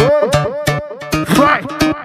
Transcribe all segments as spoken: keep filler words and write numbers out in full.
Ei, vai,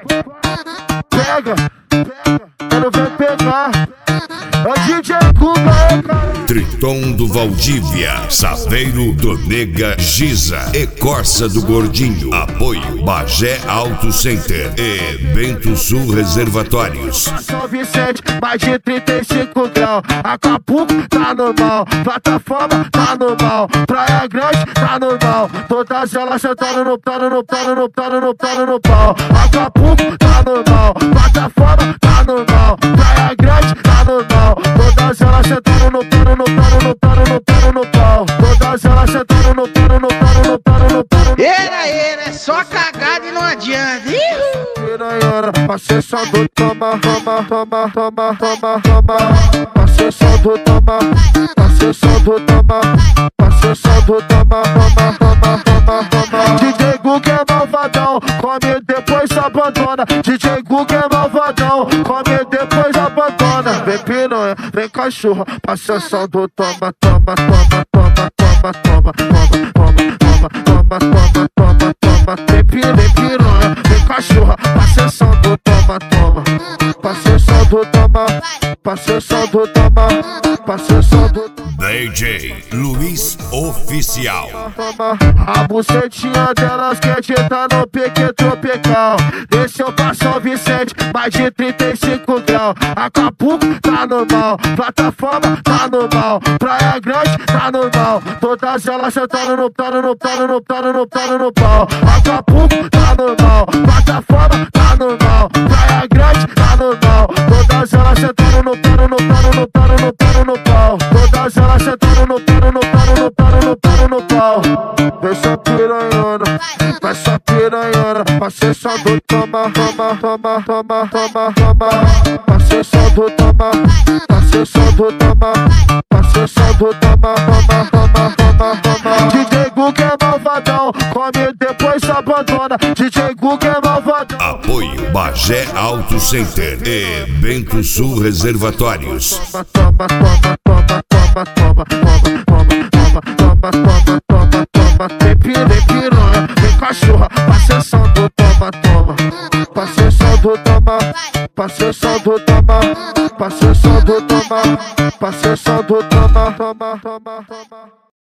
pega, quero ver pegar. É o D J Guga, cara. Triton do Valdívia, Saveiro do Nega Giza e Corsa do Gordinho. Apoio Bagé Auto Center e Bento Sul Reservatórios. São Vicente, mais de trinta e cinco graus. Acapulco tá normal, plataforma tá normal, Praia Grande tá normal. Todas elas sentando no plano, no plano, no plano, no plano, no pau. Acapulco tá normal, plataforma tá normal, Praia Grande tá normal. Todas elas sentando no plano, no plano, no plano, no plano, no pau. Todas elas sentando no plano, no plano, no plano, no plano. Era, era, é só cagada e não adianta. Passei do toma, toma, toma, toma, toma, toma. Passei do toma, passei do toma, passei do toma, toma, toma, toma, toma. D J Guga é malvadão, come depois abandona. D J Guga é malvadão, come depois abandona. Vem piranha, vem cachorra, passei do toma, toma, toma, toma, toma, toma, toma, toma, toma, toma, toma, toma, toma. Vem piranha, vem piranha, vem cachorra, passei do toma, toma, passei do toma, passei do toma, passei do toma. D J Luiz Oficial. A bucetinha delas quente tá no pique tropical. Desceu pra São Vicente, mais de trinta e cinco graus. Acapulco tá normal, plataforma tá normal, Praia Grande tá normal. Todas elas sentando no plano, no plano, no plano, no plano, no pau. Acapulco tá normal, plataforma tá normal, Praia Grande tá normal. Todas elas sentando no plano, no plano, no plano, no plano, no pau. Todas elas sentando no plano, no plano, no plano, no plano, no pau. Vem só piranhona, vai só piranhona. Passei só do toma, toma, toma, toma, toma, toma. Passei só do toma, passei só do toma, passei só do toma, toma, toma, toma, toma. D J Guga é malvadão, come depois abandona. D J Guga é malvadão. Apoio Bagé Auto Center e Bento Sul Reservatórios. Toma, toma, toma, toma, toma, toma, toma, toma, toma, toma, toma, toma. Vem piranha, vem piranha, vem cachorra, passei do toma, toma, passei do toma, passei do toma, passei do toma, passei do toma, toma, toma, toma.